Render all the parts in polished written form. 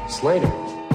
Slater.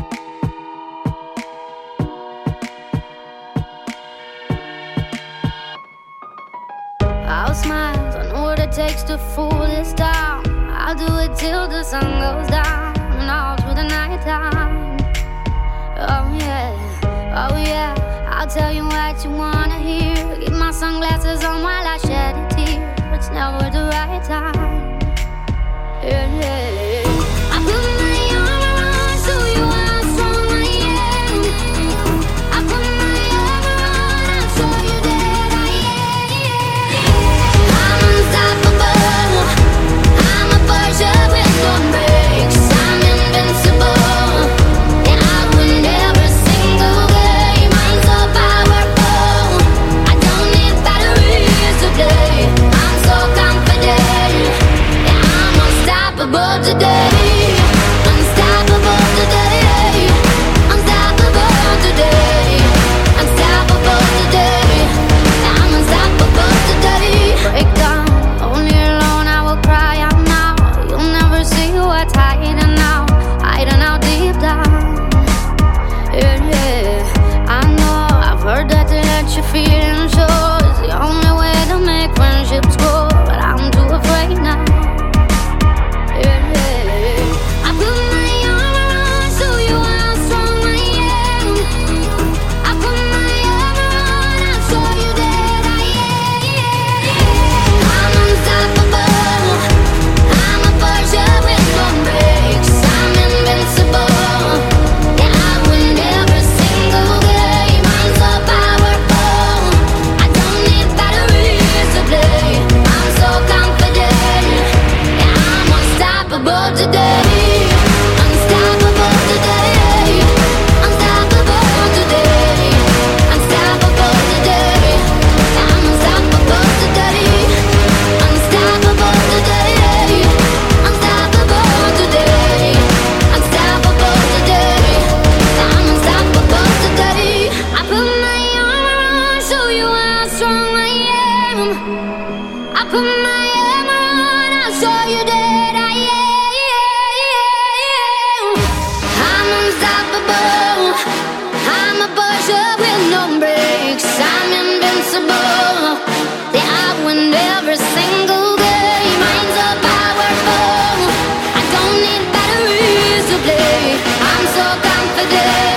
I'll smile, I know what it takes to fool this town. I'll do it till the sun goes down and all through the night time. Oh yeah, I'll tell you what you wanna hear. Keep my sunglasses on while I shed a tear. It's never the right time. Yeah. I put my arm around, show you how strong I am. I put my arm around, I'll show you that I am. I'm unstoppable. I'm a Porsche with no brakes. I'm invincible. Yeah, I win every single game. I'm so powerful. I don't need batteries to play. I'm so confident. Yeah, I'm unstoppable today. Unstoppable today. Unstoppable today. Unstoppable today. Yeah, I'm unstoppable today. Break down, only alone I will cry out now. You'll never see what's hiding out, hiding out deep down. Yeah, I know, I've heard that to let your feelings show is the only way to make friendships grow, but I'm too afraid now. I put my arm around, show you how strong I am. I put my arm around, I'll show you that I am. I'm unstoppable. I'm a Porsche with no brakes. I'm invincible. Yeah, I win every single game. I'm so powerful. I don't need batteries to play. I'm so confident. Yeah, I'm unstoppable today. Unstoppable today. Unstoppable today. Unstoppable today. Yeah, I'm unstoppable today. Unstoppable today. Unstoppable today. Unstoppable today. Yeah, I'm unstoppable today. I put my arm around, show you how strong I am. I put my arm around, I'll show you that I am. I'm unstoppable. I'm a Porsche with no brakes. I'm invincible. Yeah, I win every single game. I'm so powerful. I don't need batteries to play. I'm so confident.